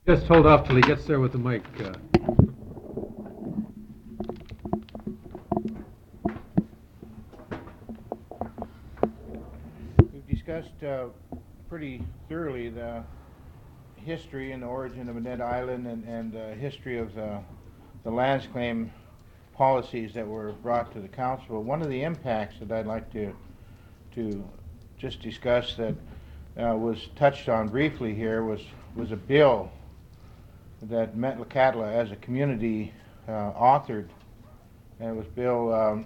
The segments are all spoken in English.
Just hold off till he gets there with the mic. We've discussed pretty thoroughly the history and the origin of Annette Island and the history of the lands claim policies that were brought to the council. One of the impacts that I'd like to just discuss that was touched on briefly here was a bill that Metlakatla as a community authored, and it was Bill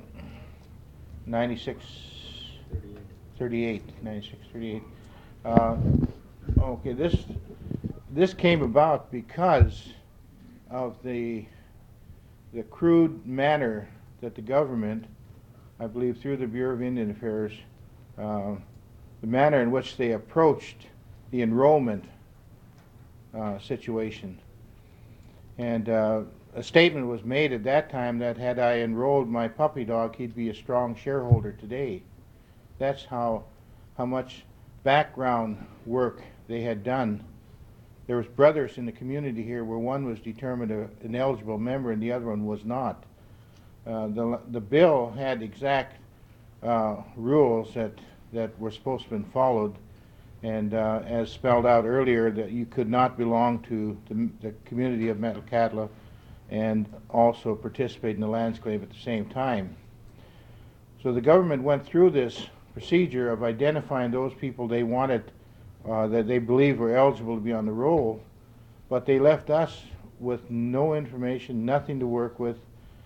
9638. Okay, this came about because of the crude manner that the government, I believe through the Bureau of Indian Affairs, the manner in which they approached the enrollment situation. And a statement was made at that time that had I enrolled my puppy dog, he'd be a strong shareholder today. That's how much background work they had done. There was brothers in the community here where one was determined an eligible member and the other one was not. The bill had exact rules that were supposed to have been followed, and as spelled out earlier, that you could not belong to the community of Metlakatla and also participate in the lands claim at the same time. So the government went through this procedure of identifying those people they wanted, that they believed were eligible to be on the roll, but they left us with no information, nothing to work with.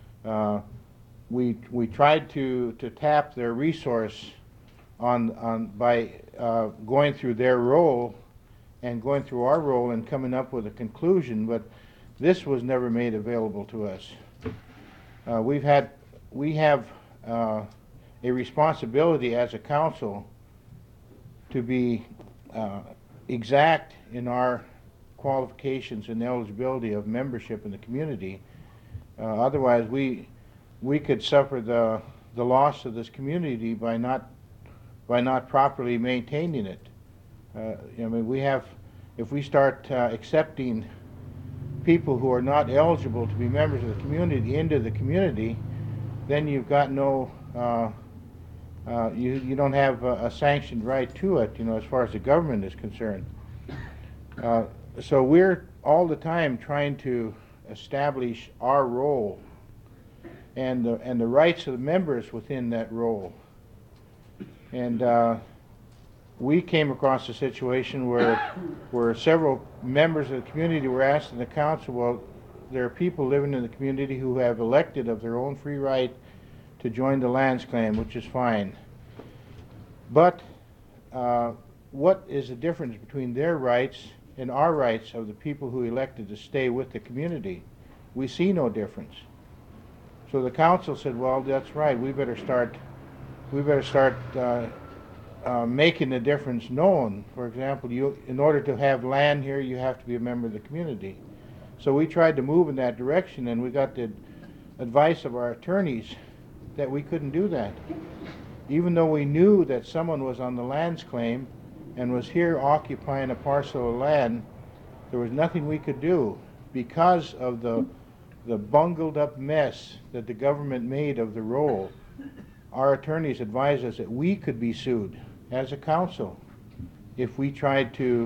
We tried to tap their resource by going through their role and going through our role and coming up with a conclusion, but this was never made available to us. We have a responsibility as a council to be exact in our qualifications and eligibility of membership in the community. Otherwise, we could suffer the loss of this community by not properly maintaining it. I mean, if we start accepting people who are not eligible to be members of the community into the community, then you've got no you don't have a sanctioned right to it, as far as the government is concerned. So we're all the time trying to establish our role and the rights of the members within that role. And we came across a situation where several members of the community were asked in the council, well, there are people living in the community who have elected of their own free right to join the lands claim, which is fine. But what is the difference between their rights and our rights of the people who elected to stay with the community? We see no difference. So the council said, well, that's right, we better start making the difference known. For example, in order to have land here, you have to be a member of the community. So we tried to move in that direction, and we got the advice of our attorneys that we couldn't do that. Even though we knew that someone was on the lands claim and was here occupying a parcel of land, there was nothing we could do because of the bungled up mess that the government made of the roll. Our attorneys advised us that we could be sued as a council if we tried to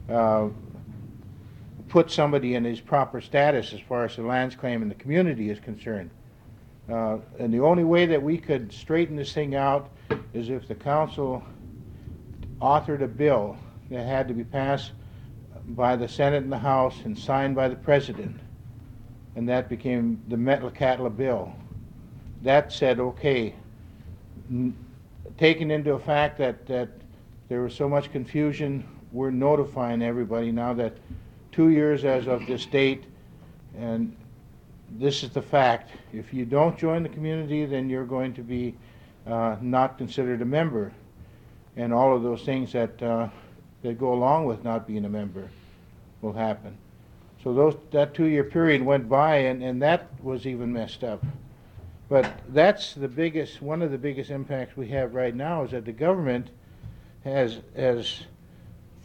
put somebody in his proper status as far as the lands claim in the community is concerned. And the only way that we could straighten this thing out is if the council authored a bill that had to be passed by the Senate and the House and signed by the President. And that became the Metlakatla bill. That said, okay, taking into a fact that there was so much confusion, we're notifying everybody now that 2 years as of this date, and this is the fact. If you don't join the community, then you're going to be not considered a member, and all of those things that go along with not being a member will happen. So that 2-year period went by, and that was even messed up. But that's one of the biggest impacts we have right now is that the government has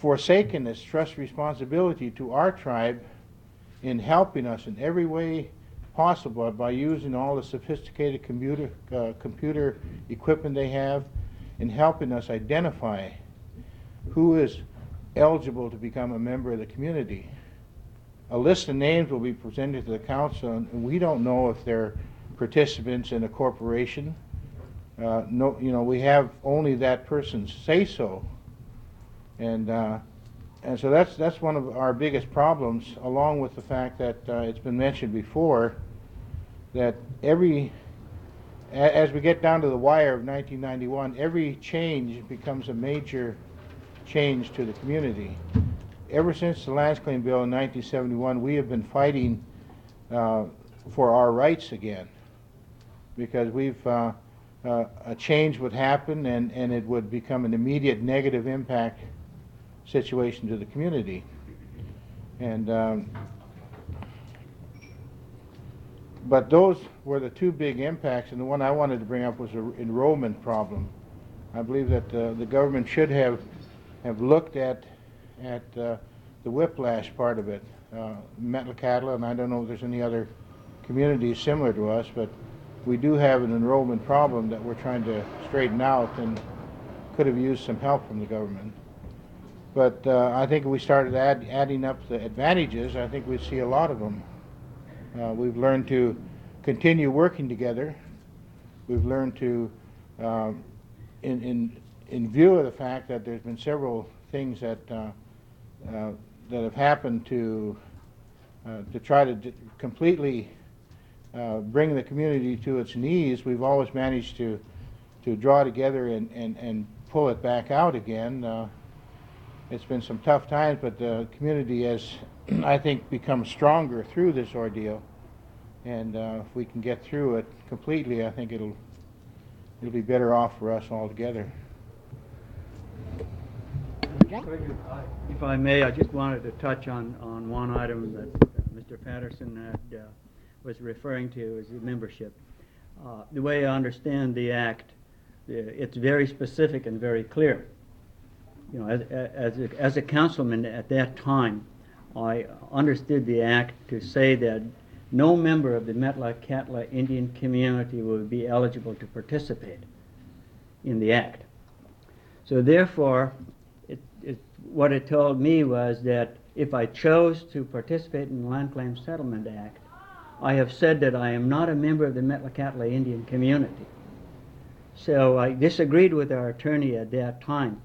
forsaken its trust responsibility to our tribe in helping us in every way possible by using all the sophisticated computer equipment they have, in helping us identify who is eligible to become a member of the community. A list of names will be presented to the council, and we don't know if they're participants in a corporation. No, we have only that person's say-so, and so that's one of our biggest problems, along with the fact that it's been mentioned before that as we get down to the wire of 1991, every change becomes a major change to the community. Ever since the Lands Claim Bill in 1971, we have been fighting for our rights again, because a change would happen and it would become an immediate negative impact situation to the community. And but those were the two big impacts, and the one I wanted to bring up was the enrollment problem. I believe that the government should have looked at the whiplash part of it. Metlakatla, and I don't know if there's any other communities similar to us, but we do have an enrollment problem that we're trying to straighten out, and could have used some help from the government. But I think if we started adding up the advantages, I think we'd see a lot of them. We've learned to continue working together. We've learned to, in view of the fact that there's been several things that have happened to try to completely bring the community to its knees, we've always managed to draw together and pull it back out again. It's been some tough times, but the community has, I think, become stronger through this ordeal. And if we can get through it completely, I think it'll be better off for us altogether. If I may, I just wanted to touch on one item that Mr. Patterson was referring to as the membership. The way I understand the Act, it's very specific and very clear. As a councilman at that time, I understood the Act to say that no member of the Metlakatla Indian community would be eligible to participate in the Act. So therefore, what it told me was that if I chose to participate in the Land Claim Settlement Act, I have said that I am not a member of the Metlakatla Indian community. So I disagreed with our attorney at that time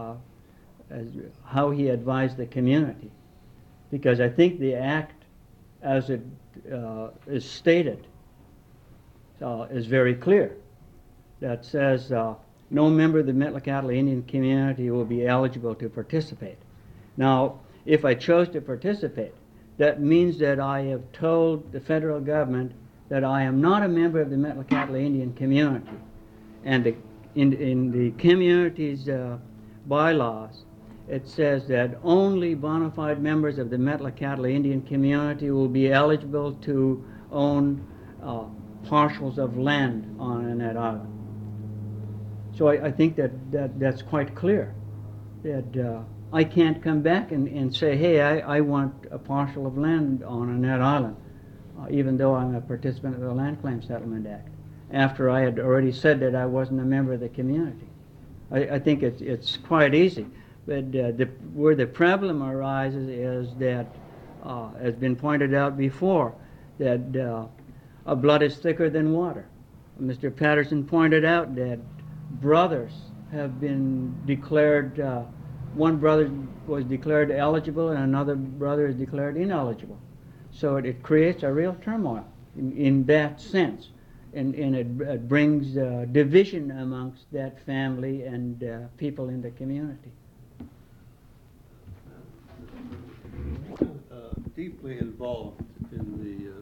as how he advised the community, because I think the Act, as it is stated, is very clear. That says no member of the Metlakatla Indian community will be eligible to participate. Now, if I chose to participate, that means that I have told the federal government that I am not a member of the Metlakatla Indian community. And in the community's bylaws, it says that only bona fide members of the Metlakatla Indian community will be eligible to own parcels of land on that island. So I think that's quite clear, that I can't come back and say, hey, I want a parcel of land on that island, even though I'm a participant of the Land Claim Settlement Act, after I had already said that I wasn't a member of the community. I think it's quite easy. But where the problem arises is that, has been pointed out before, that blood is thicker than water. Mr. Patterson pointed out that brothers have been declared, one brother was declared eligible and another brother is declared ineligible. So it creates a real turmoil in that sense. And it brings division amongst that family and people in the community. Deeply involved in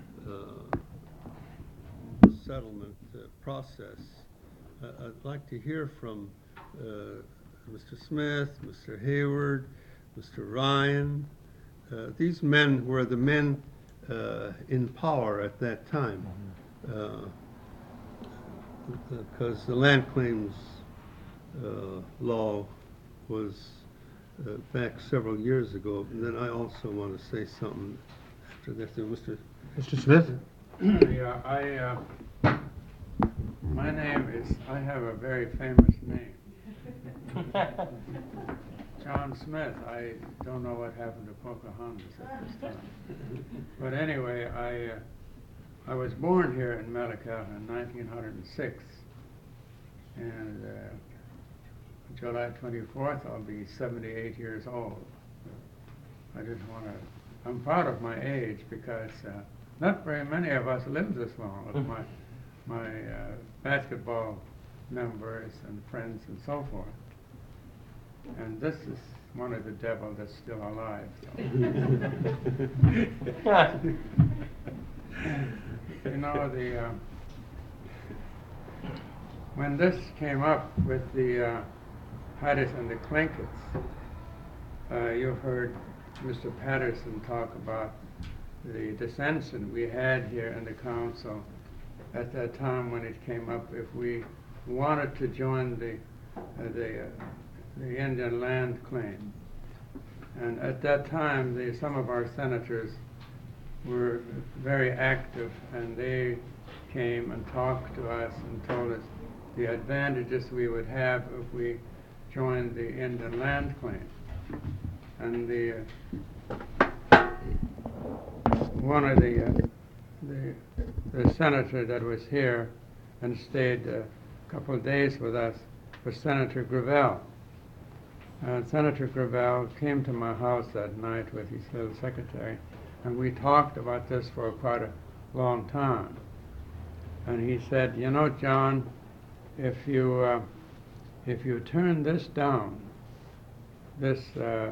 the settlement process. I'd like to hear from Mr. Smith, Mr. Hayward, Mr. Ryan. These men were the men in power at that time, because the land claims law was back several years ago. And then I also want to say something after that. So, Mr. Smith? Yeah, my name is, I have a very famous name. John Smith. I don't know what happened to Pocahontas at this time. But anyway, I was born here in Metlakatla in 1906. And July 24th, I'll be 78 years old. I just want to, I'm proud of my age because not very many of us live this long with my basketball members and friends and so forth. And this is one of the devil that's still alive. So. You know, when this came up with the Hatties and the Clinkets, you've heard Mr. Patterson talk about the dissension we had here in the council at that time when it came up if we wanted to join the Indian land claim. And at that time, some of our senators were very active, and they came and talked to us and told us the advantages we would have if we joined the Indian land claim. And one of the senator that was here and stayed a couple of days with us was Senator Gravel. Senator Gravel came to my house that night with his little secretary, and we talked about this for quite a long time. And he said, you know, John, if you turn this down, this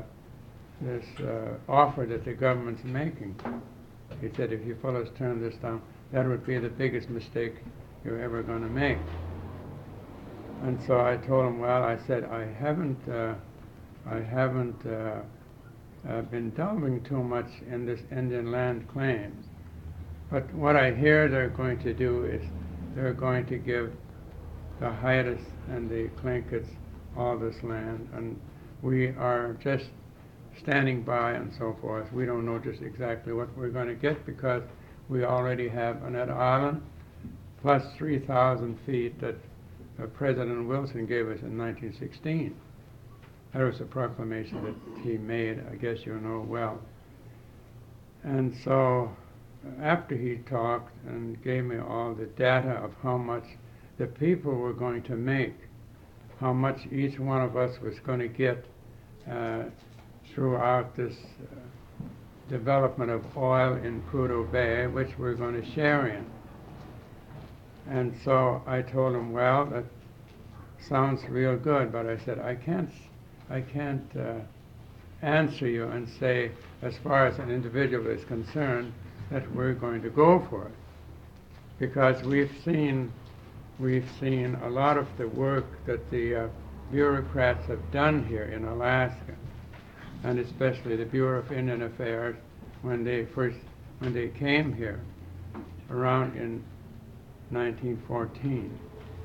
offer that the government's making, he said, if you fellows turn this down, that would be the biggest mistake you're ever going to make. And so I told him, well, I said, I haven't been delving too much in this Indian land claims. But what I hear they're going to do is they're going to give the Hatties and the Clinkets all this land, and we are just standing by and so forth. We don't know just exactly what we're going to get because we already have Annette Island plus 3,000 feet that President Wilson gave us in 1916. That was a proclamation that he made, I guess you know well. And so after he talked and gave me all the data of how much the people were going to make, how much each one of us was going to get throughout this development of oil in Prudhoe Bay, which we're going to share in. And so I told him, well, that sounds real good, but I said, I can't answer you and say, as far as an individual is concerned, that we're going to go for it. Because we've seen a lot of the work that the bureaucrats have done here in Alaska, and especially the Bureau of Indian Affairs when they came here around in 1914.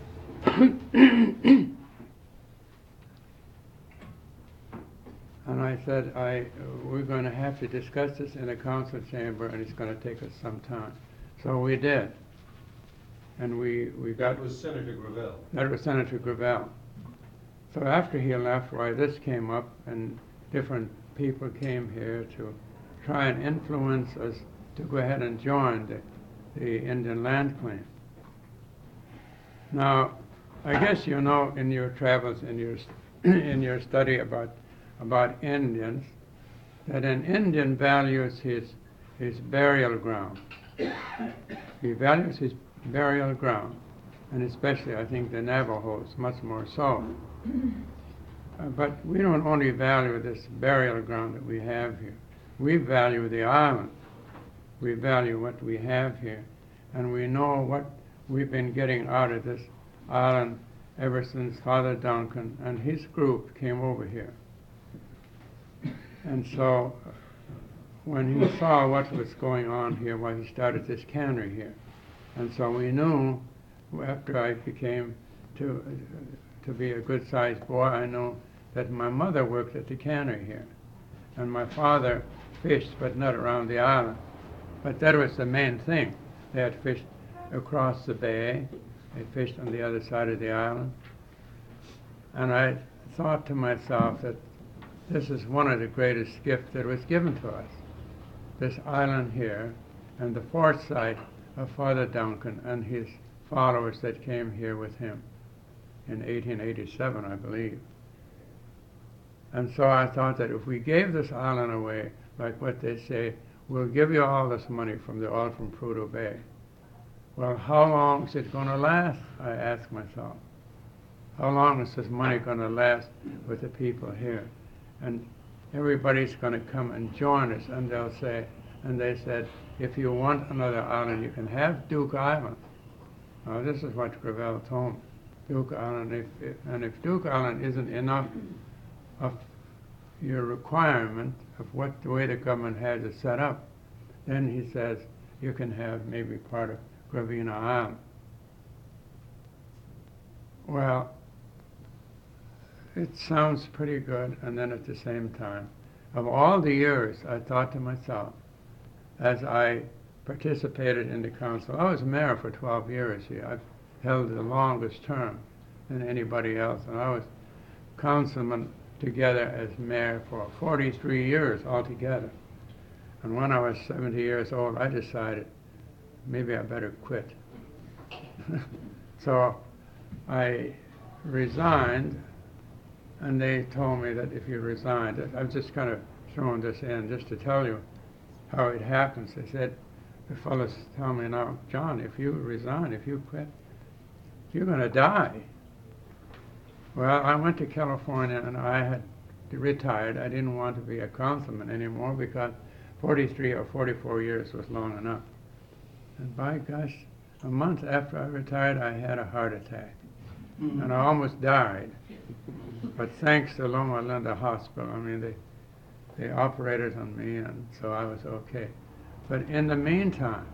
And I said, we're going to have to discuss this in a council chamber, and it's going to take us some time. So we did. And we got... That was Senator Gravel. That was Senator Gravel. So after he left, why this came up, and different people came here to try and influence us to go ahead and join the Indian land claim. Now, I guess you know in your travels, in your study about Indians, that an Indian values his burial ground. He values his burial ground, and especially I think the Navajos much more so. But we don't only value this burial ground that we have here. We value the island. We value what we have here, and we know what we've been getting out of this island ever since Father Duncan and his group came over here. And so when he saw what was going on here, why he started this cannery here. And so we knew, after I became to be a good-sized boy, I know that my mother worked at the cannery here, and my father fished, but not around the island. But that was the main thing. They had fished across the bay. They fished on the other side of the island. And I thought to myself that this is one of the greatest gifts that was given to us. This island here and the foresight of Father Duncan and his followers that came here with him in 1887, I believe. And so I thought that if we gave this island away, like what they say, we'll give you all this money from the oil from Prudhoe Bay. Well, how long is it going to last? I asked myself. How long is this money going to last with the people here? And everybody's going to come and join us, and they'll say, and they said, if you want another island, you can have Duke Island. Now, this is what Gravel told me. Duke Island, if Duke Island isn't enough of your requirement of what the way the government has it set up, then he says you can have maybe part of Gravina Island. Well, it sounds pretty good, and then at the same time, of all the years, I thought to myself, as I participated in the council, I was mayor for 12 years here. I've held the longest term than anybody else, and I was councilman together as mayor for 43 years altogether. And when I was 70 years old, I decided maybe I better quit. So I resigned, and they told me that if you resigned, I'm just kind of throwing this in just to tell you how it happens. They said, the fellows tell me now, John, if you resign, if you quit, you're going to die. Well, I went to California, and I had retired. I didn't want to be a councilman anymore because 43 or 44 years was long enough. And by gosh, a month after I retired, I had a heart attack. And I almost died. But thanks to Loma Linda Hospital, I mean, they operated on me, and so I was okay. But in the meantime,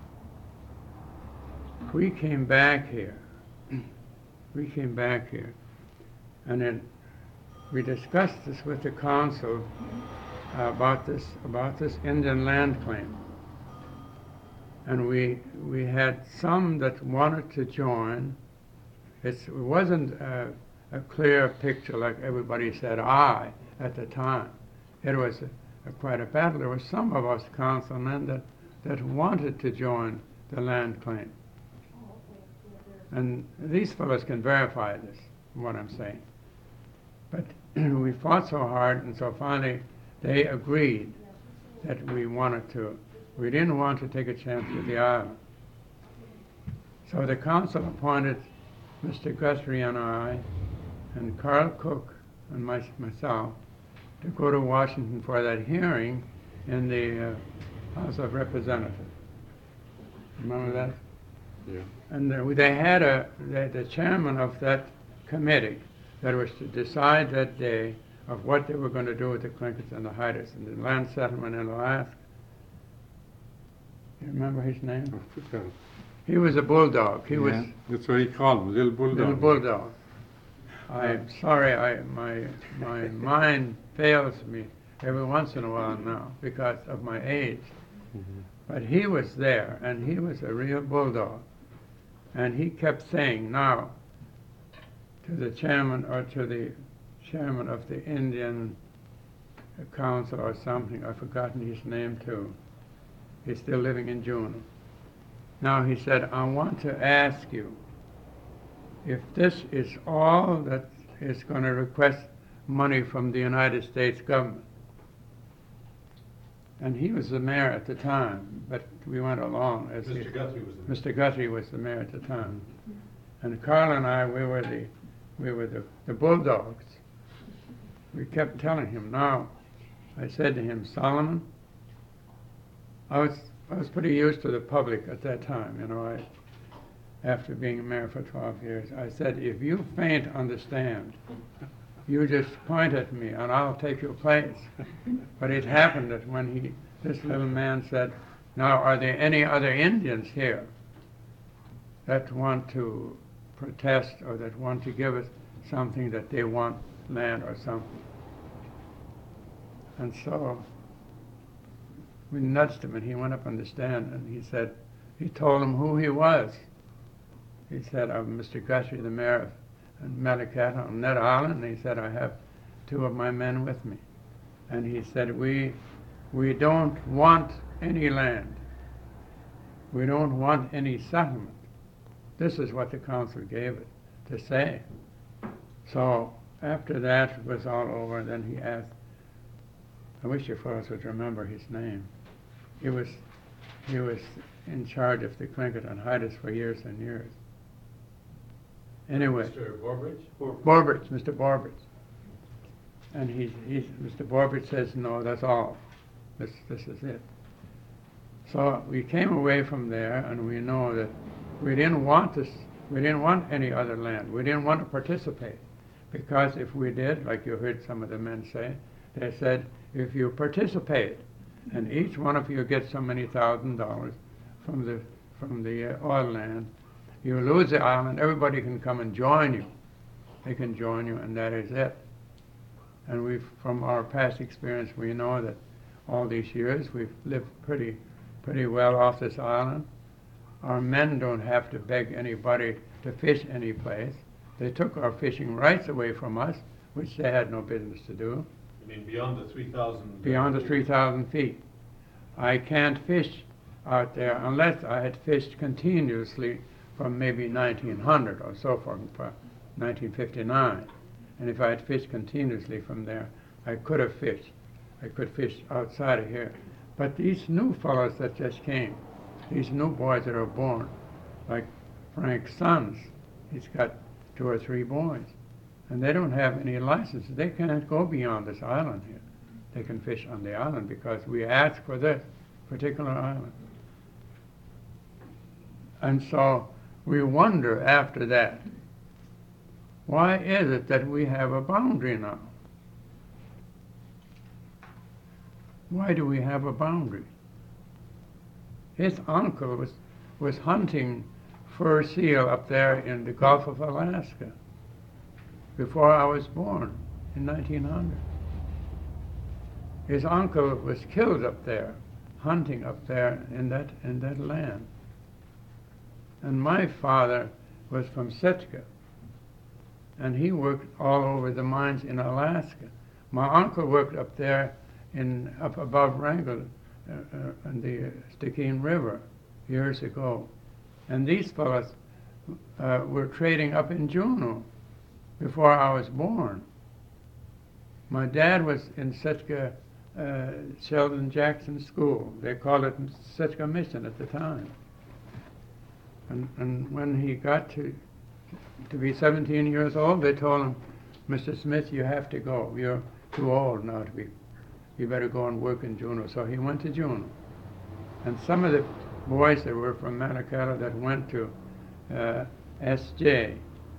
we came back here. We came back here. And then we discussed this with the council about this Indian land claim. And we had some that wanted to join. It wasn't a clear picture like everybody said aye at the time. It was quite a battle. There were some of us councilmen that wanted to join the land claim. And these fellows can verify this, what I'm saying. But we fought so hard, and so finally they agreed that we didn't want to take a chance with the island. So the council appointed Mr. Guthrie and I, and Carl Cook and myself, to go to Washington for that hearing in the House of Representatives. Remember that? Yeah. And they had the chairman of that committee that was to decide that day of what they were going to do with the Clinkets and the Haidas and the land settlement in Alaska. You remember his name? He was a bulldog. He was That's what he called him, little bulldog. little bulldog. I'm sorry, my mind fails me every once in a while now because of my age. Mm-hmm. But he was there, and he was a real bulldog. And he kept saying now to the chairman or to the chairman of the Indian Council or something, I've forgotten his name too. He's still living in Juneau. Now he said, I want to ask you if this is all that is going to request money from the United States government. And he was the mayor at the time, but we went along. As Mr. Guthrie was the Mr. Guthrie was the mayor at the time. And Carl and I, we were the bulldogs. We kept telling him, now, I said to him, Solomon, I was pretty used to the public at that time, you know, after being mayor for 12 years. I said, if you faint on the stand, you just point at me and I'll take your place. But it happened that when this little man said, now are there any other Indians here that want to protest or that want to give us something that they want, land or something? And so we nudged him, and he went up on the stand, and he told him who he was. He said, I'm Mr. Guthrie, the mayor of Malacata on Ned Island, and he said, I have 2 of my men with me. And he said, we don't want any land. We don't want any settlement. This is what the council gave it to say. So after that was all over, then he asked, I wish you fellows would remember his name. He was in charge of the Tlingit and Haidas for years and years. Anyway. Mr. Borbridge? Borbridge, Mr. Borbridge. And Mr. Borbridge says, no, that's all. This is it. So we came away from there, and we know that we didn't want this. We didn't want any other land. We didn't want to participate, because if we did, like you heard some of the men say, they said, if you participate, and each one of you gets so many $1,000 from the oil land, you lose the island. Everybody can come and join you. They can join you, and that is it. And from our past experience, we know that all these years we've lived pretty well off this island. Our men don't have to beg anybody to fish any place. They took our fishing rights away from us, which they had no business to do. You mean beyond the 3,000? Beyond the 3,000 feet. I can't fish out there unless I had fished continuously from maybe 1900 or so from 1959. And if I had fished continuously from there, I could have fished. I could fish outside of here. But these new fellows that just came, these new boys that are born, like Frank's sons, he's got 2 or 3 boys, and they don't have any licenses. They can't go beyond this island here. They can fish on the island because we asked for this particular island. And so we wonder after that, why is it that we have a boundary now? Why do we have a boundary? His uncle was hunting fur seal up there in the Gulf of Alaska before I was born in 1900. His uncle was killed up there, hunting up there in that land. And my father was from Sitka, and he worked all over the mines in Alaska. My uncle worked up there up above Wrangell on the Stikine River years ago. And these fellows were trading up in Juneau before I was born. My dad was in Sitka Sheldon Jackson School. They called it Sitka Mission at the time. And when he got to be 17 years old, they told him, Mr. Smith, you have to go. You're too old now to be. You better go and work in Juneau. So he went to Juneau. And some of the boys that were from Manikato that went to SJ,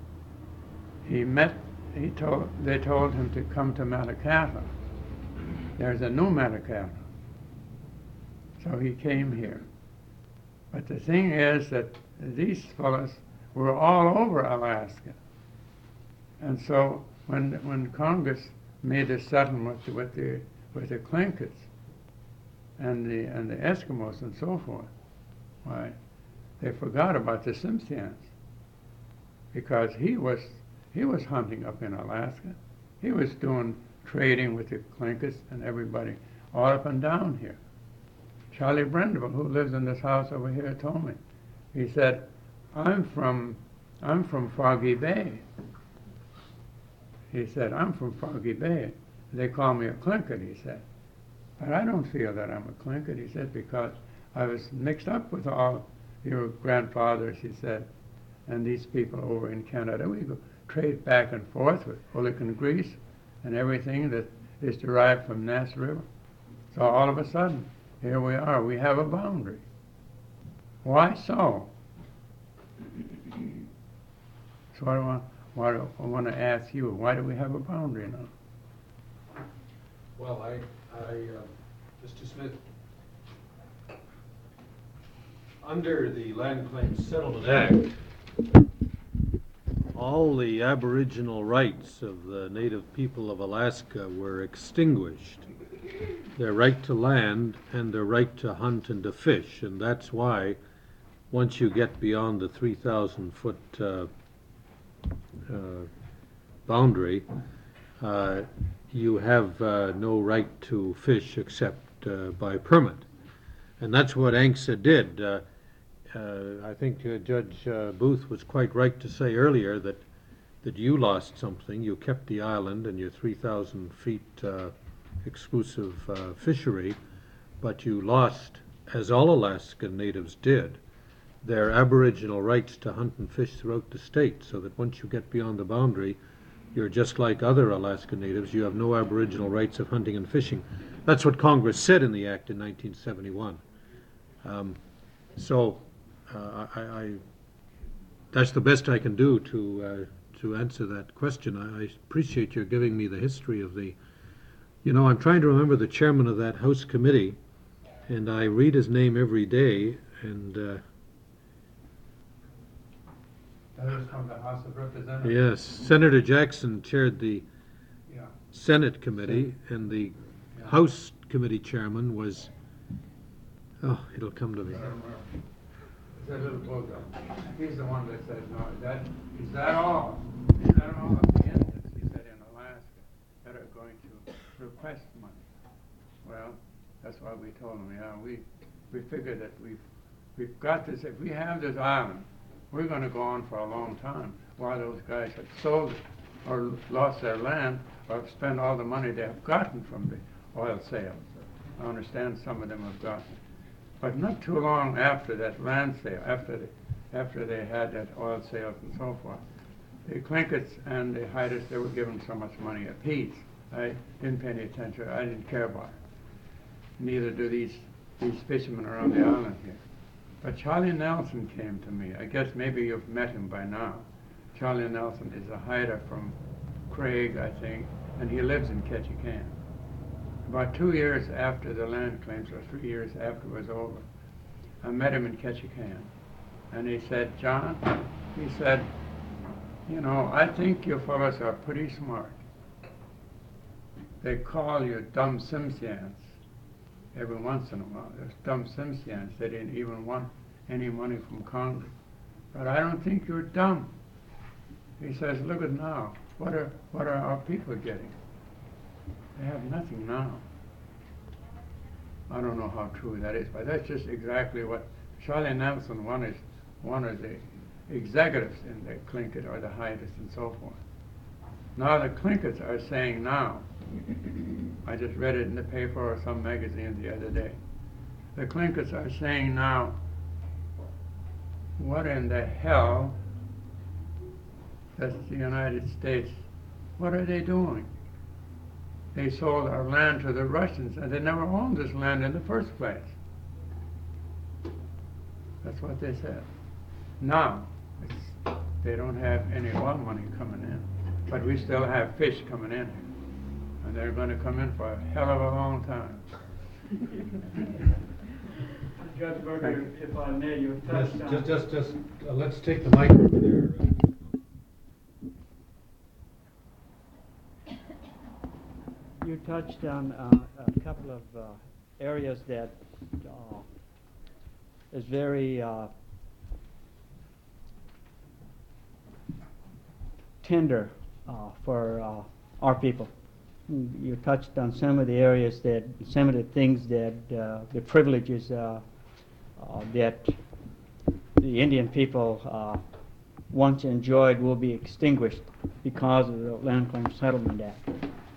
they told him to come to Malacata. There's a new Malacata. So he came here. But the thing is that these fellows were all over Alaska. And so when Congress made a settlement with the Tlingits and the Eskimos and so forth, why, they forgot about the Tsimshians, because he was hunting up in Alaska. He was doing trading with the Tlingits and everybody all up and down here. Charlie Brendable, who lives in this house over here, told me. He said, I'm from Foggy Bay. He said, I'm from Foggy Bay. They call me a Tlingit, he said. But I don't feel that I'm a Tlingit, he said, because I was mixed up with all your grandfathers, he said, and these people over in Canada. We go trade back and forth with Olicon grease and everything that is derived from Nass River. So all of a sudden, here we are. We have a boundary. Why so? So I want to ask you, why do we have a boundary now? Well, Mr. Smith, under the Land Claims Settlement Act, all the Aboriginal rights of the native people of Alaska were extinguished their right to land and their right to hunt and to fish, and that's why, once you get beyond the 3,000-foot boundary, you have no right to fish except by permit. And that's what ANCSA did. I think Judge Booth was quite right to say earlier that you lost something. You kept the island and your 3,000 feet exclusive fishery, but you lost, as all Alaskan natives did, their aboriginal rights to hunt and fish throughout the state, so that once you get beyond the boundary, you're just like other Alaska natives. You have no aboriginal rights of hunting and fishing. That's what Congress said in the Act in 1971. That's the best I can do to answer that question. I appreciate your giving me the history of the. I'm trying to remember the chairman of that House committee, and I read his name every day, and That was from the House of Representatives. yes, Senator Jackson chaired the Yeah. Senate committee, and the Yeah. House committee chairman was, it'll come to me. It's a little bulldog. He's the one that said, no, is that all? Is that all of the Indians, he said, in Alaska that are going to request money? Well, that's why we told him, we figured that we've got this, if we have this island, we're going to go on for a long time while those guys have sold it or lost their land or spent all the money they have gotten from the oil sales. I understand some of them have gotten it. But not too long after that land sale, after they had that oil sales and so forth, the Clinkets and the Haidas, they were given so much money apiece. I didn't pay any attention. I didn't care about it. Neither do these fishermen around the island here. But Charlie Nelson came to me. I guess maybe you've met him by now. Charlie Nelson is a Haida from Craig, I think, and he lives in Ketchikan. About 2 years after the land claims, or 3 years after it was over, I met him in Ketchikan. And he said, John, he said, I think you fellows are pretty smart. They call you dumb Simpsons every once in a while. There's dumb Simpsons. They didn't even want any money from Congress. But I don't think you're dumb. He says, look at now. What are our people getting? They have nothing now. I don't know how true that is, but that's just exactly what Charlie Nelson, one of the executives in the Tlingit or the Haidas and so forth. Now the Tlinkits are saying now, I just read it in the paper or some magazine the other day, the Tlinkits are saying now, what in the hell does the United States, what are they doing? They sold our land to the Russians, and they never owned this land in the first place. That's what they said. Now, they don't have any oil money coming in, but we still have fish coming in here, and they're going to come in for a hell of a long time. Judge Berger, if I may, you touched on... Just, let's take the mic over there. You touched on a couple of areas that is very tender for our people. You touched on some of the areas some of the things that, the privileges that the Indian people once enjoyed will be extinguished because of the Land Claim Settlement Act.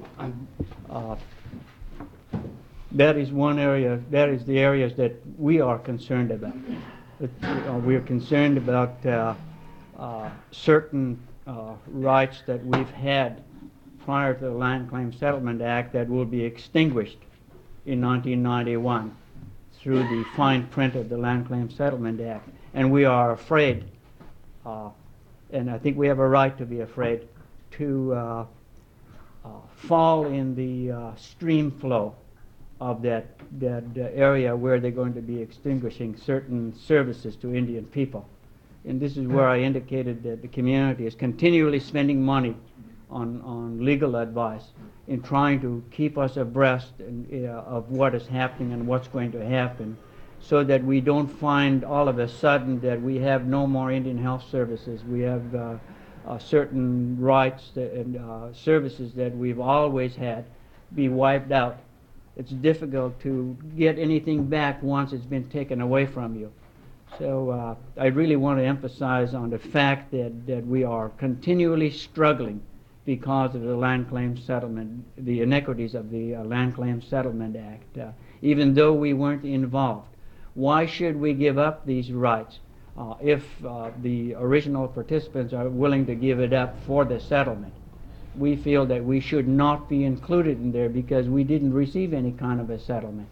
That is one area, that is the areas that we are concerned about. We are concerned about certain rights that we've had prior to the Land Claim Settlement Act that will be extinguished in 1991 through the fine print of the Land Claim Settlement Act. And we are afraid, and I think we have a right to be afraid, to fall in the stream flow of that area where they're going to be extinguishing certain services to Indian people. And this is where I indicated that the community is continually spending money on legal advice in trying to keep us abreast of what is happening and what's going to happen, so that we don't find all of a sudden that we have no more Indian Health Services. We have certain rights and services that we've always had be wiped out. It's difficult to get anything back once it's been taken away from you. So I really want to emphasize on the fact that we are continually struggling because of the Land Claim Settlement, the inequities of the Land Claim Settlement Act, even though we weren't involved. Why should we give up these rights if the original participants are willing to give it up for the settlement? We feel that we should not be included in there because we didn't receive any kind of a settlement.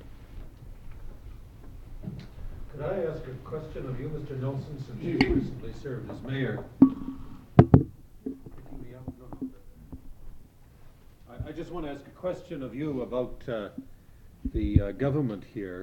Could I ask a question of you, Mr. Nelson, since you recently served as mayor? I just want to ask a question of you about the government here.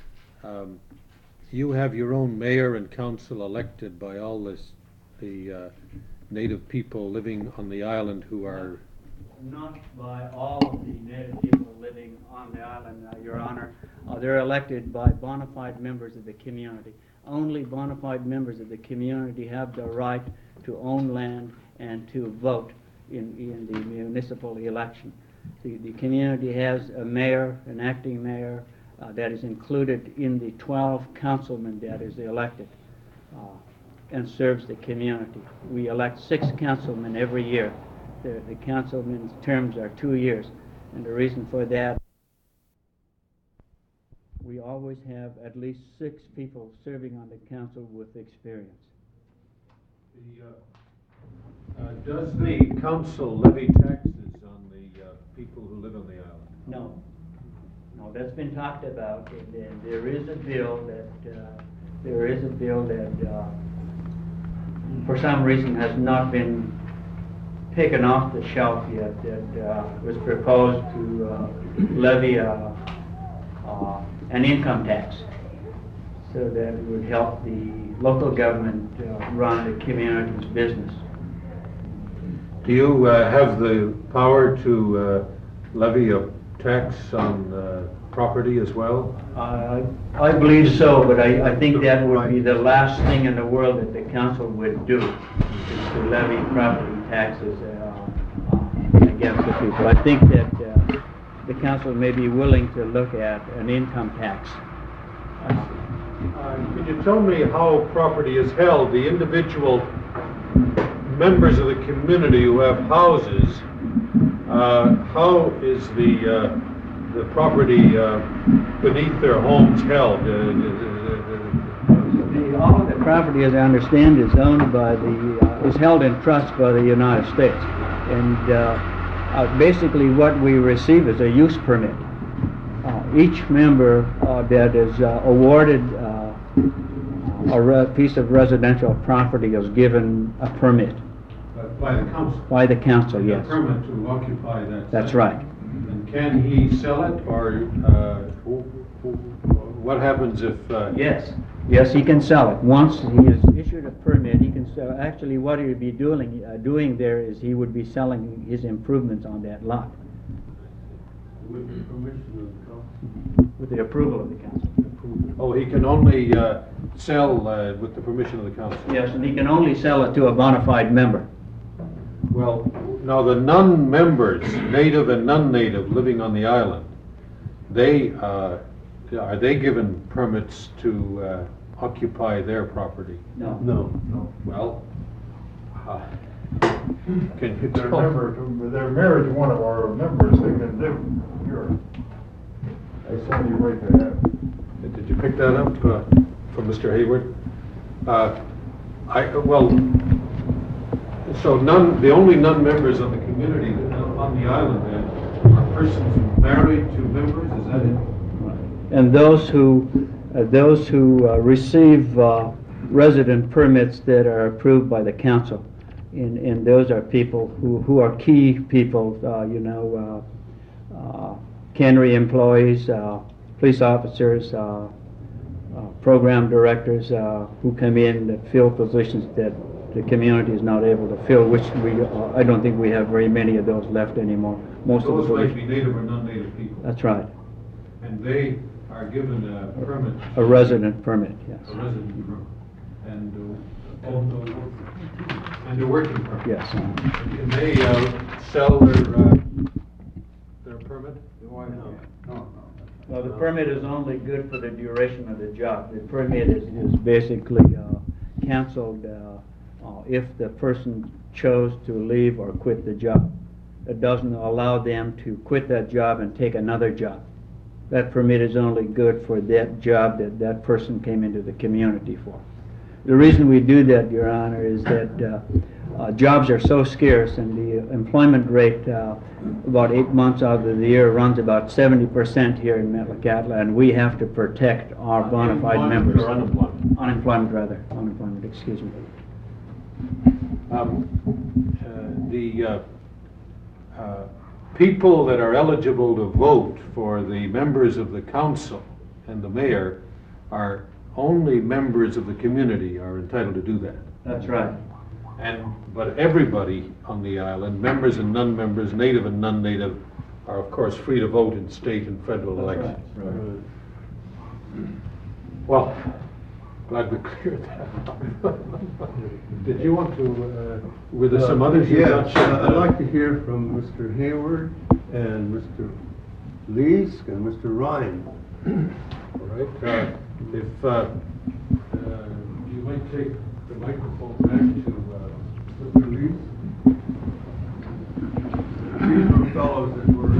You have your own mayor and council elected by all the native people living on the island who are... Not by all of the native people living on the island, Your Honor. They're elected by bona fide members of the community. Only bona fide members of the community have the right to own land and to vote in the municipal election. The community has a mayor, an acting mayor, that is included in the 12 councilmen that is elected and serves the community. We elect 6 councilmen every year. The councilmen's terms are 2 years, and the reason for that, we always have at least 6 people serving on the council with experience. Does the council levy taxes on the people who live on the island? No. No, that's been talked about, and there is a bill that for some reason has not been taken off the shelf yet, that was proposed to levy an income tax so that it would help the local government run the community's business. Do you have the power to levy a tax on property as well? I believe so, but I think that would be the last thing in the world that the council would do, is to levy property taxes against the people. I think that the council may be willing to look at an income tax. Could you tell me how property is held? The individual members of the community who have houses, how is the property beneath their homes held? All of the property, as I understand, is owned by is held in trust by the United States, and basically what we receive is a use permit. Each member that is awarded a piece of residential property is given a permit. By the council? By the council, yes. A permit to occupy that. That's right. And can he sell it, or what happens if... Yes, he can sell it. Once he is issued a permit, he can sell. Actually, what he would be doing there is he would be selling his improvements on that lot. With the permission of the council? With the approval of the council. Oh, he can only sell with the permission of the council? Yes, and he can only sell it to a bona fide member. Well, now the non-members, native and non-native, living on the island, are they given permits to occupy their property? No. No. Well, can you They're tell? they're married to one of our members, they can live here. I send you right to that. Did you pick that up from Mr. Hayward? So the only non-members of the community on the island then are persons married to members, is that it? And those who receive resident permits that are approved by the council, and those are people who are key people, cannery employees, police officers, program directors who come in that fill positions that the community is not able to fill, which I don't think we have very many of those left anymore. Most of Those the might be native or non-native people. That's right, And they are given a permit. a resident permit, yes. A resident permit. And a working permit. Yes. Can they sell their permit? No. Well, the permit is only good for the duration of the job. The permit is basically canceled if the person chose to leave or quit the job. It doesn't allow them to quit that job and take another job. That permit is only good for that job that that person came into the community for. The reason we do that, Your Honor, is that jobs are so scarce, and the employment rate about 8 months out of the year runs about 70% here in Metlakatla, and we have to protect our bona fide members. Or unemployment? Unemployment, rather. Unemployment, excuse me. The people that are eligible to vote for the members of the council and the mayor are only members of the community are entitled to do that. That's right. But everybody on the island, members and non-members, native and non-native, are of course free to vote in state and federal That's elections. right. Well, glad we cleared that up. Did you want to, were there some others you got? Yes, I'd like to hear from Mr. Hayward and Mr. Leask and Mr. Ryan. All right, if you might take the microphone back to Mr. Leask. These were fellows that were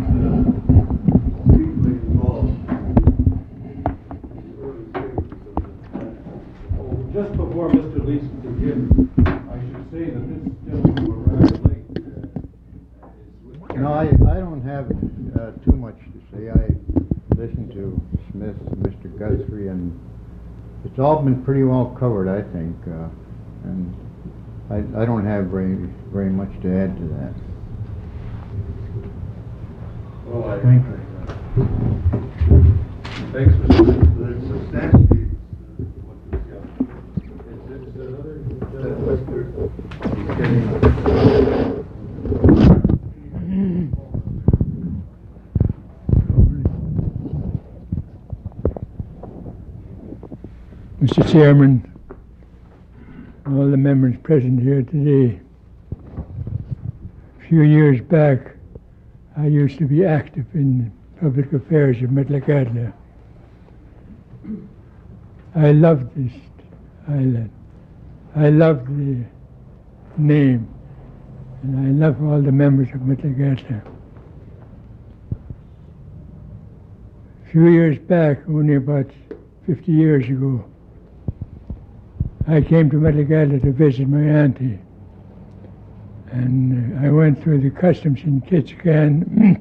deeply involved in the early stages of Just before Mr. Leask begins, I should say that this gentleman were rather late. No, I don't have too much to say. I listened to Smith, Mr. Guthrie, and it's all been pretty well covered, I think. And I don't have very much to add to that. Well, Thank Thanks, Mr. Leask. That substantiates what was Mr. Chairman, all the members present here today. A few years back, I used to be active in public affairs of Metlakatla. I loved this island. I loved the name, and I love all the members of Metlakatla. A few years back, only about 50 years ago, I came to Metlakatla to visit my auntie, and I went through the customs in Ketchikan,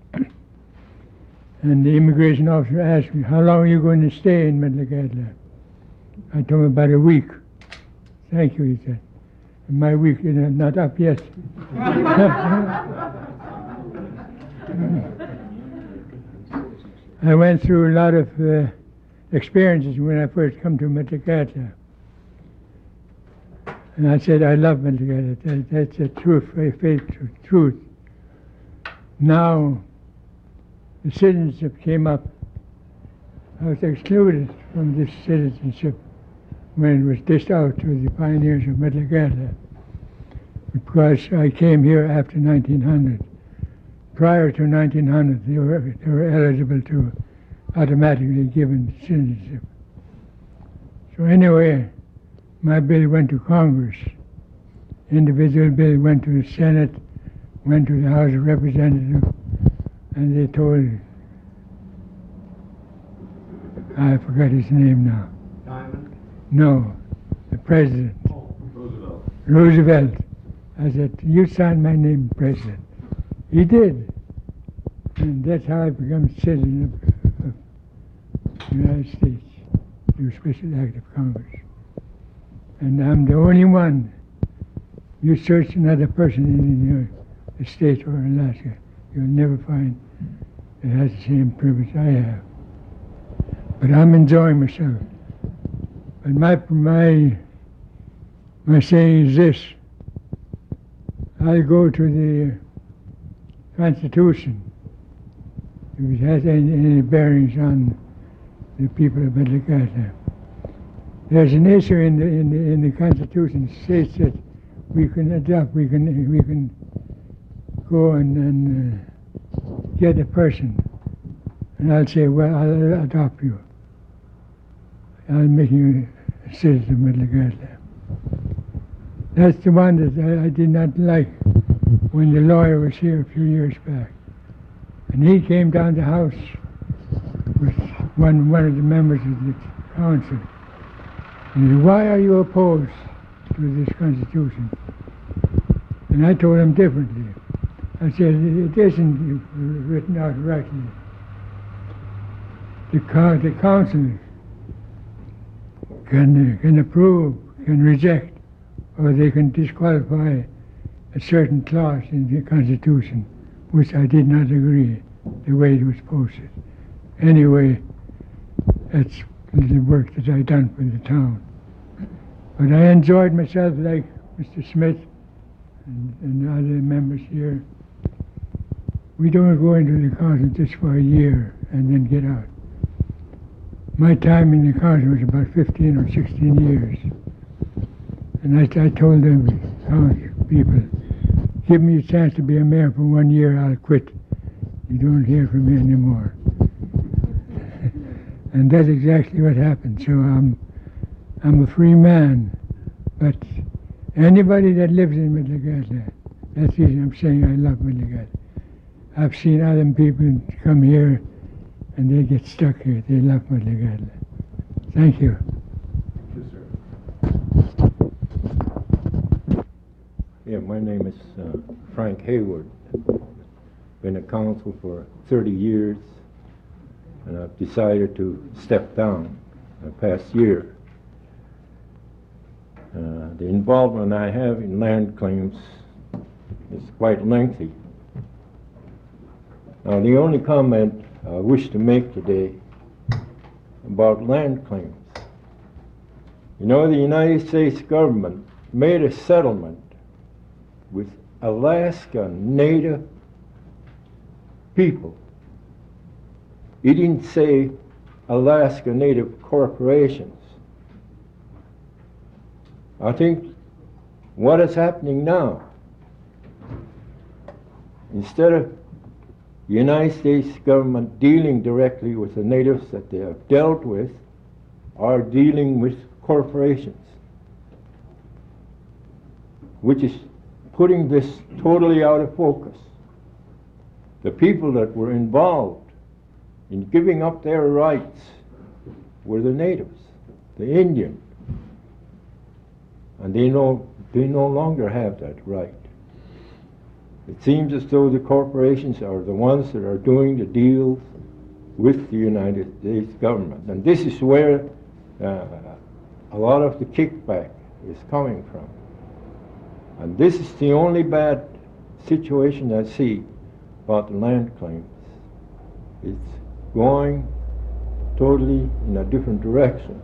and the immigration officer asked me, "How long are you going to stay in Metlakatla?" I told him about a week. "Thank you," he said. "And my week is not up yet." I went through a lot of experiences when I first come to Metlakatla. And I said, I love Metlakatla. That's the truth, faithful truth. Now, the citizenship came up. I was excluded from this citizenship when it was dished out to the pioneers of Metlakatla, because I came here after 1900. Prior to 1900, they were eligible to automatically given citizenship. So anyway, my bill went to Congress. Individual bill went to the Senate, went to the House of Representatives, and they told, I forgot his name now. Diamond? No, the president. Oh, Roosevelt. Roosevelt. I said, you sign my name, President. He did. And that's how I became citizen of the United States, through special act of Congress. And I'm the only one. You search another person in your state or Alaska, you'll never find that has the same privilege I have. But I'm enjoying myself. But my My saying is this: I'll go to the Constitution if it has any bearings on the people of Metlakatla. There's an issue in the Constitution that states that we can adopt, we can go and get a person, and I'll say, well, I'll adopt you. I'll make you a citizen of Metlakatla. That's the one that I did not like when the lawyer was here a few years back. And he came down the house with one of the members of the council. And he said, why are you opposed to this Constitution? And I told him differently. I said, it isn't written out rightly. The council can approve, can reject, or they can disqualify a certain clause in the Constitution, which I did not agree the way it was posted. Anyway, that's the work that I done for the town. But I enjoyed myself like Mr. Smith and other members here. We don't go into the council just for a year and then get out. My time in the council was about 15 or 16 years. And I told them, people, give me a chance to be a mayor for 1 year, I'll quit. You don't hear from me anymore. And that's exactly what happened. So I'm a free man. But anybody that lives in Metlakatla, that's the reason I'm saying I love Metlakatla. I've seen other people come here and they get stuck here. They love Metlakatla. Thank you. Yeah, my name is Frank Hayward. Been a council for 30 years, and I've decided to step down the past year. The involvement I have in land claims is quite lengthy. Now, the only comment I wish to make today about land claims. You know, the United States government made a settlement with Alaska Native people. It didn't say Alaska Native corporations. I think what is happening now, instead of the United States government dealing directly with the natives that they have dealt with, are dealing with corporations, which is putting this totally out of focus. The people that were involved in giving up their rights were the natives, the Indian. And they no longer have that right. It seems as though the corporations are the ones that are doing the deals with the United States government. And this is where a lot of the kickback is coming from. And this is the only bad situation I see about the land claims. It's going totally in a different direction.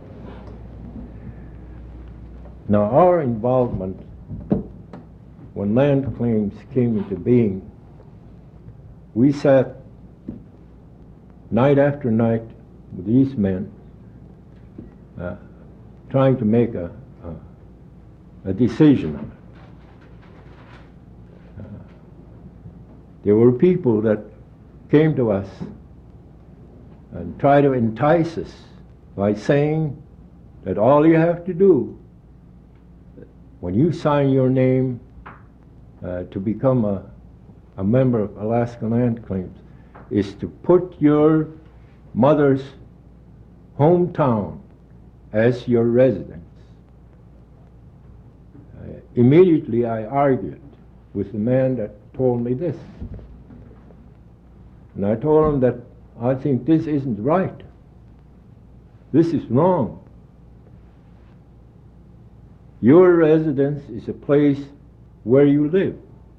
Now, our involvement when land claims came into being, we sat night after night with these men trying to make a decision on it. There were people that came to us and tried to entice us by saying that all you have to do when you sign your name to become a member of Alaska Land Claims is to put your mother's hometown as your residence. Immediately I argued with the man that told me this. And I told him that I think this isn't right. This is wrong. Your residence is a place where you live,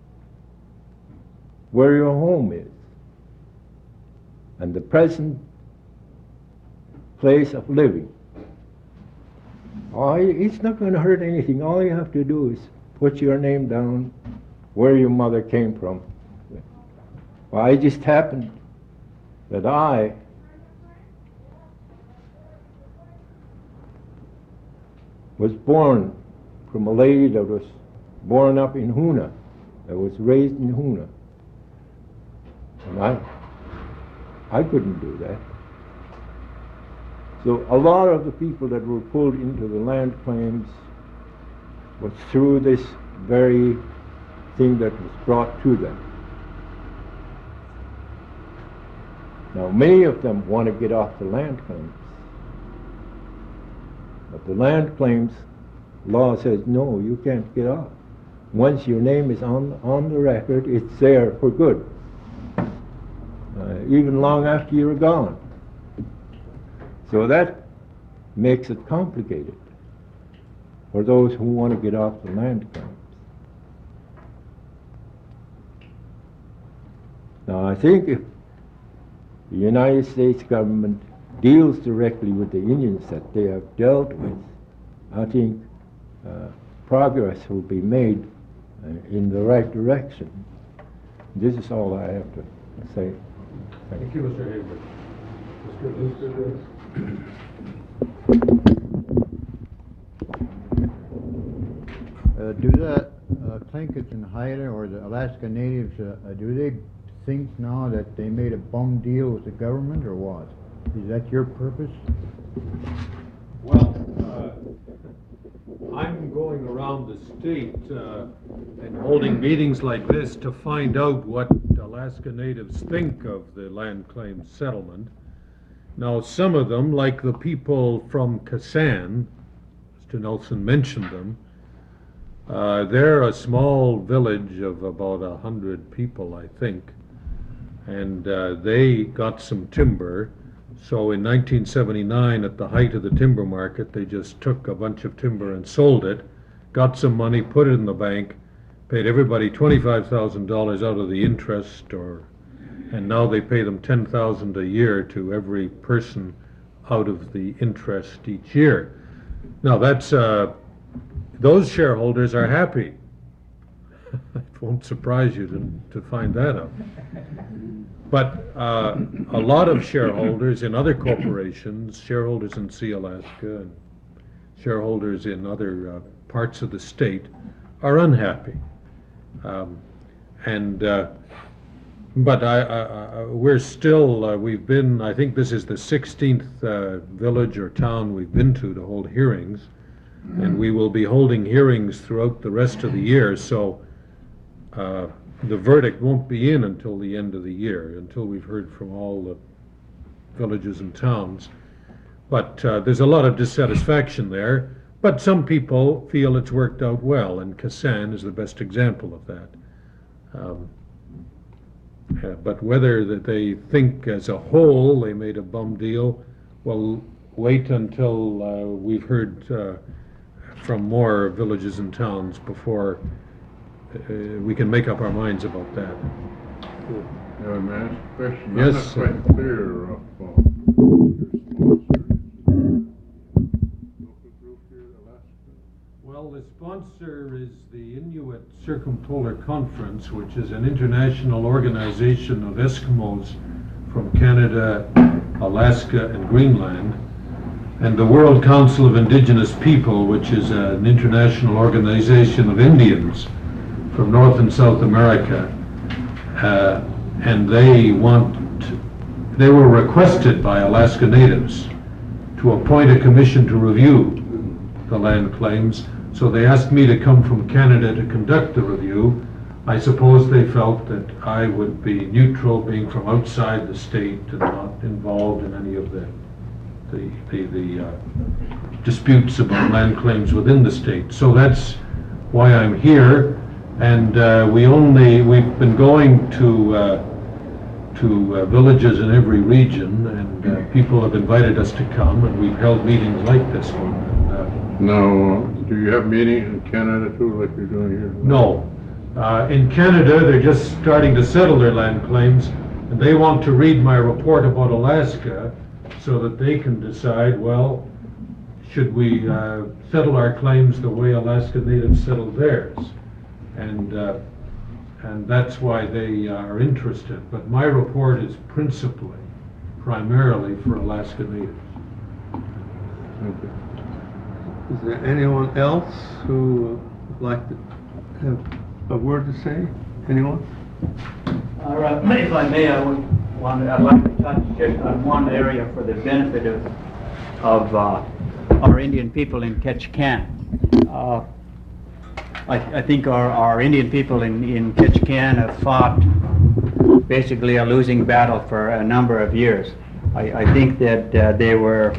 where your home is. And the present place of living Oh, it's not going to hurt anything. All you have to do is put your name down, where your mother came from. Well, it just happened that I was born from a lady that was born up in Hoona, that was raised in Hoona. And I couldn't do that. So a lot of the people that were pulled into the land claims was through this very thing that was brought to them. Now, many of them want to get off the land claims. But the land claims law says, no, you can't get off. Once your name is on the record, it's there for good. Even long after you're gone. So that makes it complicated for those who want to get off the land claims. Now, I think if the United States government deals directly with the Indians that they have dealt with, I think progress will be made in the right direction. This is all I have to say. Thank you, Mr. Hayward. Mr. Do the Tlingits and Haida or the Alaska Natives, do they think now that they made a bum deal with the government or what? Is that your purpose? Well, I'm going around the state and holding meetings like this to find out what Alaska Natives think of the land claims settlement. Now, some of them, like the people from Kasan, Mr. Nelson mentioned them, they're a small village of about 100 people, I think, and they got some timber. So in 1979, at the height of the timber market, they just took a bunch of timber and sold it, got some money, put it in the bank, paid everybody $25,000 out of the interest, and now they pay them $10,000 a year to every person out of the interest each year. Now that's those shareholders are happy. It won't surprise you to find that out. But a lot of shareholders in other corporations, shareholders in Sea Alaska and shareholders in other parts of the state are unhappy. But we're still, we've been, I think this is the 16th village or town we've been to hold hearings, and we will be holding hearings throughout the rest of the year, so the verdict won't be in until the end of the year, until we've heard from all the villages and towns. But there's a lot of dissatisfaction there, but some people feel it's worked out well, and Kasan is the best example of that. But whether that they think as a whole they made a bum deal, well, wait until we've heard from more villages and towns before we can make up our minds about that. Yeah, may I ask a question? Yes, I'm not quite clear of your sponsor. Well, the sponsor is the Inuit Circumpolar Conference, which is an international organization of Eskimos from Canada, Alaska, and Greenland, and the World Council of Indigenous People, which is an international organization of Indians from North and South America, and they were requested by Alaska Natives to appoint a commission to review the land claims. So they asked me to come from Canada to conduct the review. I suppose they felt that I would be neutral, being from outside the state and not involved in any of the disputes about land claims within the state. So that's why I'm here. And we've been going to villages in every region, and people have invited us to come, and we've held meetings like this one. Now, do you have meetings in Canada too, like you're doing here? No. In Canada, they're just starting to settle their land claims, and they want to read my report about Alaska so that they can decide, well, should we settle our claims the way Alaska Natives settled theirs? And that's why they are interested. But my report is primarily for Alaska Natives. Is there anyone else who would like to have a word to say? Anyone? If I may, I'd like to touch just on one area for the benefit of our Indian people in Ketchikan. I think our Indian people in Ketchikan have fought basically a losing battle for a number of years. I think that they were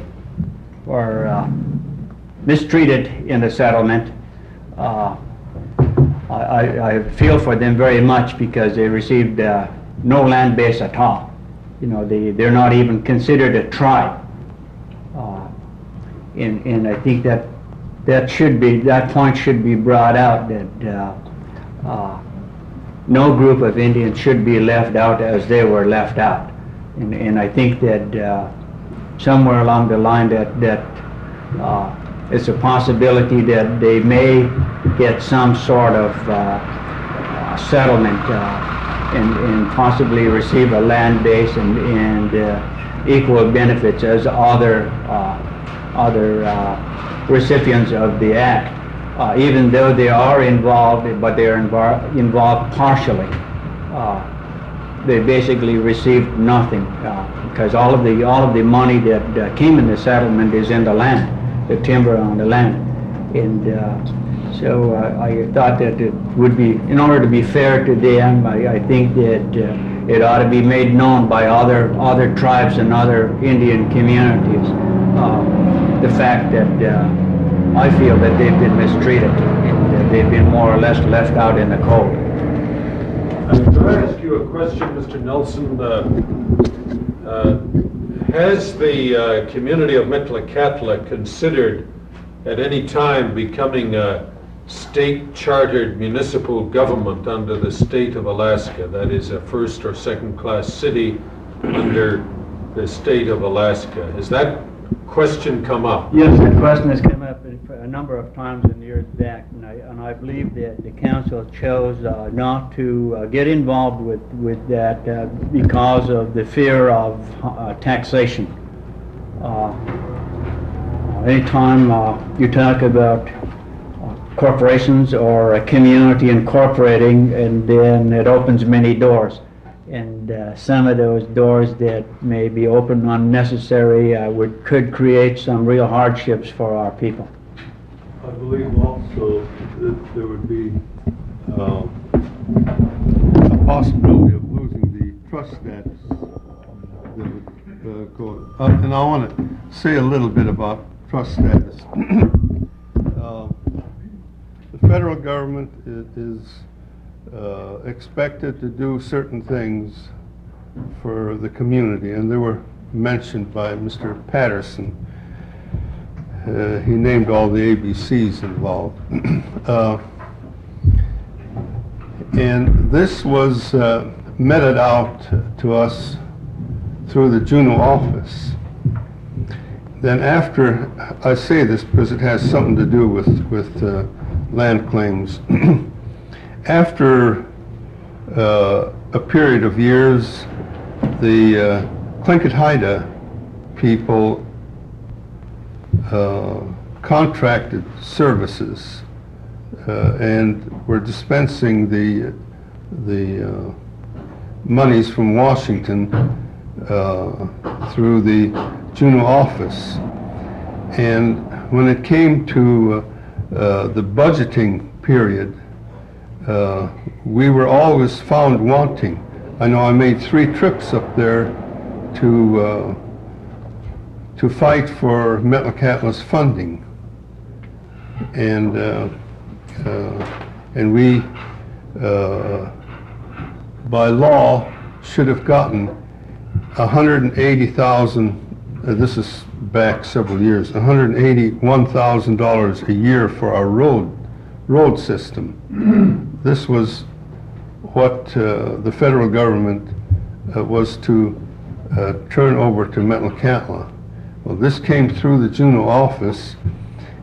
mistreated in the settlement. I feel for them very much because they received no land base at all. You know, they're not even considered a tribe. And I think that point should be brought out, that no group of Indians should be left out as they were left out. And I think that somewhere along the line that it's a possibility that they may get some sort of settlement and possibly receive a land base and equal benefits as other recipients of the act, even though they are involved, but they are involved partially. They basically received nothing because all of the money that came in the settlement is in the land, the timber on the land, and so I thought that it would be, in order to be fair to them, I think that it ought to be made known by other tribes and other Indian communities the fact that I feel that they've been mistreated and that they've been more or less left out in the cold. Can I ask you a question, Mr. Nelson? Has the community of Metlakatla considered at any time becoming a state-chartered municipal government under the state of Alaska? That is, a first or second-class city under the state of Alaska. Has that question come up? Yes, that question has come up a number of times in years back, and I believe that the council chose not to get involved with that because of the fear of taxation. Anytime you talk about corporations or a community incorporating, and then it opens many doors. And some of those doors that may be open unnecessary could create some real hardships for our people. I believe also that there would be a possibility of losing the trust status that would go. And I want to say a little bit about trust status. The federal government is expected to do certain things for the community, and they were mentioned by Mr. Patterson. He named all the ABCs involved. And this was meted out to us through the Juneau office. Then after, I say this because it has something to do with land claims. After a period of years, the Tlingit Haida people contracted services and were dispensing the monies from Washington through the Juneau office. And when it came to the budgeting period, we were always found wanting. I know I made 3 trips up there to fight for Metlakatla's funding, and we by law should have gotten $180,000. This is back several years. $181,000 a year for our road system. This was what the federal government was to turn over to Metlakatla. Well, this came through the Juneau office,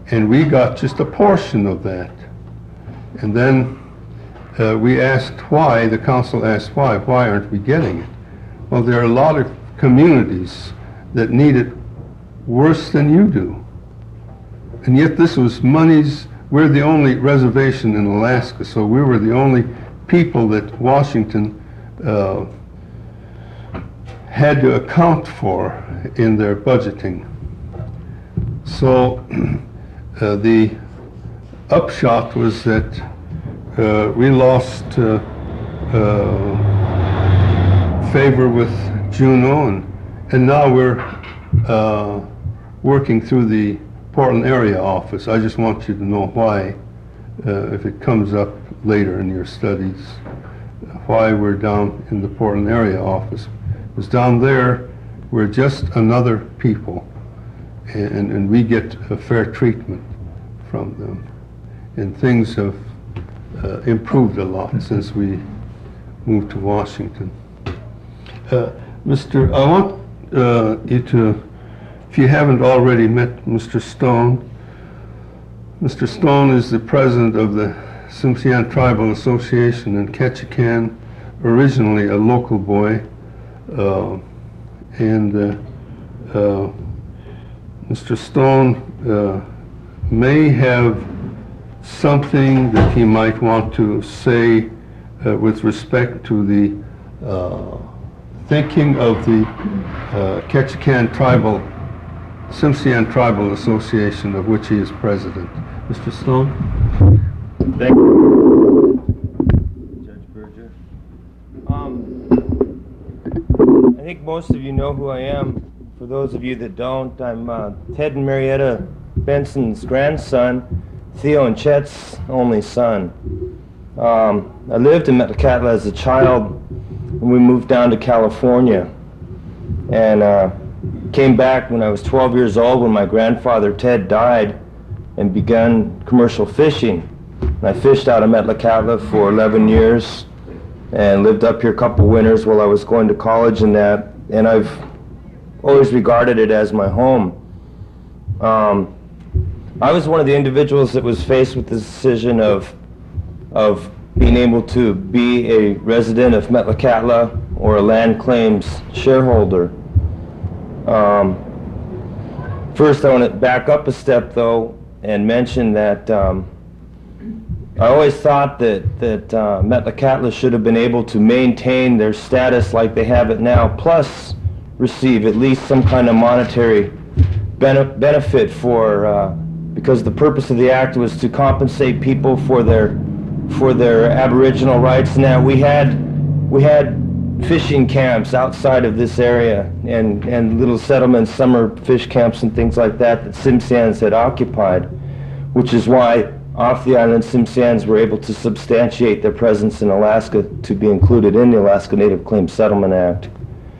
and we got just a portion of that. And then we asked why, the council asked why aren't we getting it? Well, there are a lot of communities that need it worse than you do. And yet this was monies, we're the only reservation in Alaska, so we were the only people that Washington had to account for in their budgeting. So the upshot was that we lost favor with Juneau, and now we're working through the Portland area office. I just want you to know why, if it comes up later in your studies, why we're down in the Portland area office. Because down there, we're just another people, and we get a fair treatment from them. And things have improved a lot since we moved to Washington. I want you to, if you haven't already met Mr. Stone, Mr. Stone is the president of the Tsimshian Tribal Association in Ketchikan, originally a local boy, and Mr. Stone may have something that he might want to say with respect to the thinking of the Ketchikan Tribal, Tsimshian Tribal Association, of which he is president. Mr. Stone? Thank you, Judge Berger. I think most of you know who I am. For those of you that don't, I'm Ted and Marietta Benson's grandson, Theo and Chet's only son. I lived in Metlakatla as a child when we moved down to California, and came back when I was 12 years old when my grandfather Ted died, and began commercial fishing. And I fished out of Metlakatla for 11 years and lived up here a couple winters while I was going to college and that, and I've always regarded it as my home. I was one of the individuals that was faced with the decision of being able to be a resident of Metlakatla or a land claims shareholder. First, I want to back up a step, though, and mention that I always thought that Metlakatla should have been able to maintain their status like they have it now, plus receive at least some kind of monetary benefit for, because the purpose of the act was to compensate people for their Aboriginal rights. Now we had fishing camps outside of this area and little settlements, summer fish camps and things like that Tsimshians had occupied, which is why off the island Tsimshians were able to substantiate their presence in Alaska to be included in the Alaska Native Claims Settlement Act.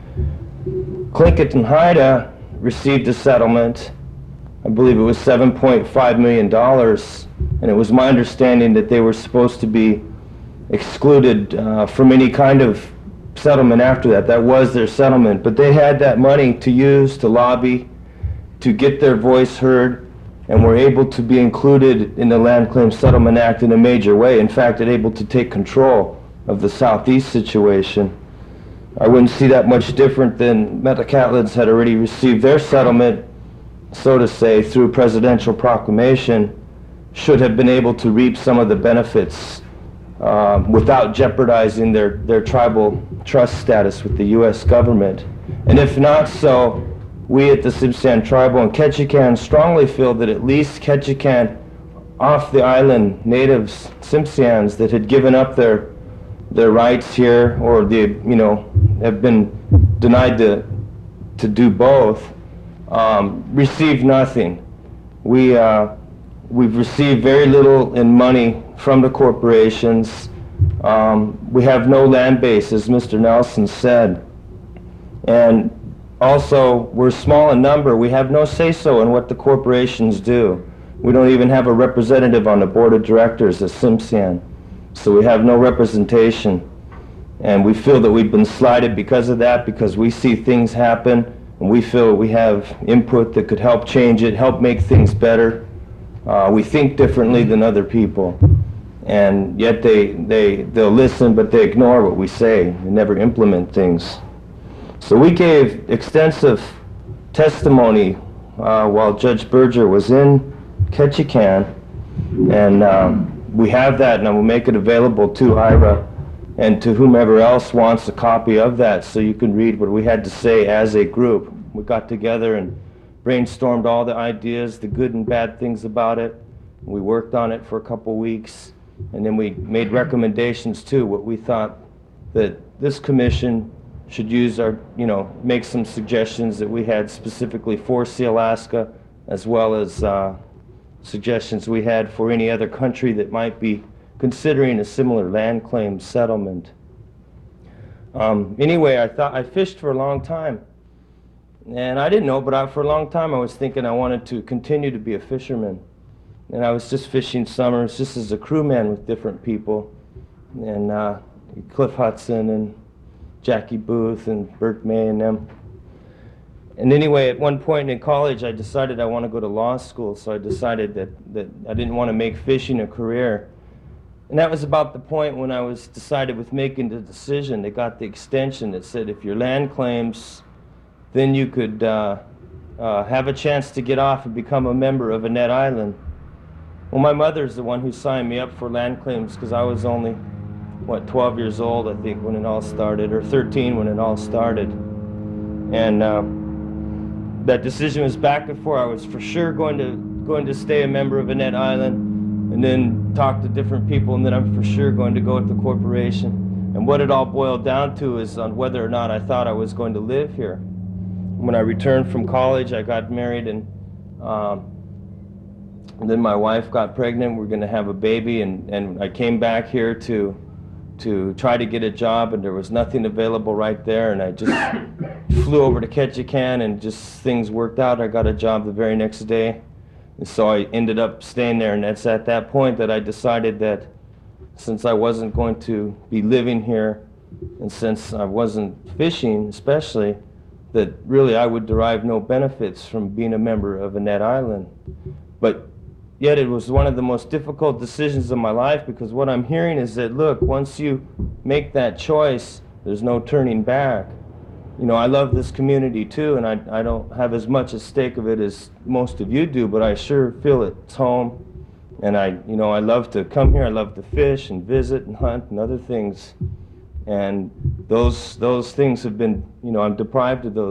Tlingit and Haida received a settlement. I believe it was $7.5 million, and it was my understanding that they were supposed to be excluded from any kind of settlement after that. That was their settlement, but they had that money to use to lobby, to get their voice heard, and were able to be included in the Land Claims Settlement Act in a major way. In fact, they're able to take control of the Southeast situation. I wouldn't see that much different than Metlacatlans had already received their settlement, so to say, through presidential proclamation, should have been able to reap some of the benefits without jeopardizing their tribal trust status with the U.S. government. And if not so, we at the Tsimshian Tribal and Ketchikan strongly feel that at least Ketchikan off the island natives, Tsimshians that had given up their rights here, or have been denied to do both, received nothing. We've received very little in money from the corporations. We have no land base, as Mr. Nelson said. And also, we're small in number. We have no say-so in what the corporations do. We don't even have a representative on the board of directors at Tsimshian. So we have no representation. And we feel that we've been slighted because of that, because we see things happen, and we feel we have input that could help change it, help make things better. We think differently than other people, and yet they'll listen, but they ignore what we say and never implement things. So we gave extensive testimony while Judge Berger was in Ketchikan, and we have that, and I will make it available to Ira and to whomever else wants a copy of that, so you can read what we had to say as a group. We got together and brainstormed all the ideas, the good and bad things about it. We worked on it for a couple weeks, and then we made recommendations too, what we thought that this commission should use our, make some suggestions that we had specifically for Sealaska, as well as suggestions we had for any other country that might be considering a similar land claim settlement. Anyway, I fished for a long time, and I didn't know, but for a long time I was thinking I wanted to continue to be a fisherman. And I was just fishing summers, just as a crewman with different people, and Cliff Hudson and Jackie Booth and Bert May and them. And anyway, at one point in college, I decided I want to go to law school, so I decided that I didn't want to make fishing a career. And that was about the point when I was decided with making the decision. They got the extension that said if your land claims, then you could have a chance to get off and become a member of Annette Island. Well, my mother's the one who signed me up for land claims because I was only, 12 years old, I think, when it all started, or 13 when it all started. And that decision was back and forth. I was for sure going to stay a member of Annette Island, and then talk to different people, and then I'm for sure going to go with the corporation. And what it all boiled down to is on whether or not I thought I was going to live here. When I returned from college, I got married, and then my wife got pregnant. We were going to have a baby, and I came back here to try to get a job, and there was nothing available right there, and I just flew over to Ketchikan, and just things worked out. I got a job the very next day, and so I ended up staying there, and that's at that point that I decided that since I wasn't going to be living here, and since I wasn't fishing especially, that really I would derive no benefits from being a member of Annette Island. But yet it was one of the most difficult decisions of my life, because what I'm hearing is that, look, once you make that choice, there's no turning back. I love this community too, and I don't have as much at stake of it as most of you do, but I sure feel it's home. And I love to come here, I love to fish and visit and hunt and other things. And those things have been, I'm deprived of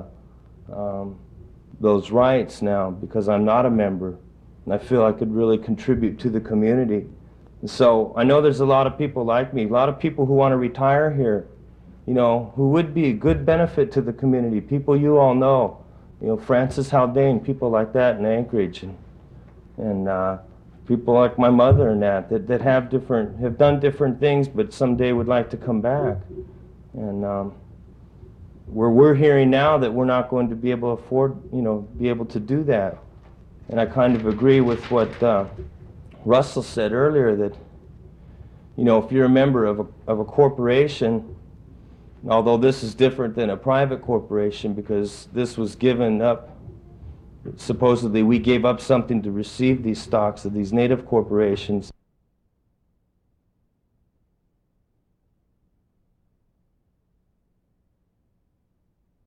those rights now because I'm not a member. And I feel I could really contribute to the community. And so I know there's a lot of people like me, a lot of people who want to retire here, who would be a good benefit to the community, people you all know, Francis Haldane, people like that in Anchorage, and people like my mother and that have done different things, but someday would like to come back. And we're hearing now that we're not going to be able to afford, be able to do that. And I kind of agree with what Russell said earlier, that, if you're a member of a corporation, although this is different than a private corporation because this was given up, supposedly we gave up something to receive these stocks of these native corporations.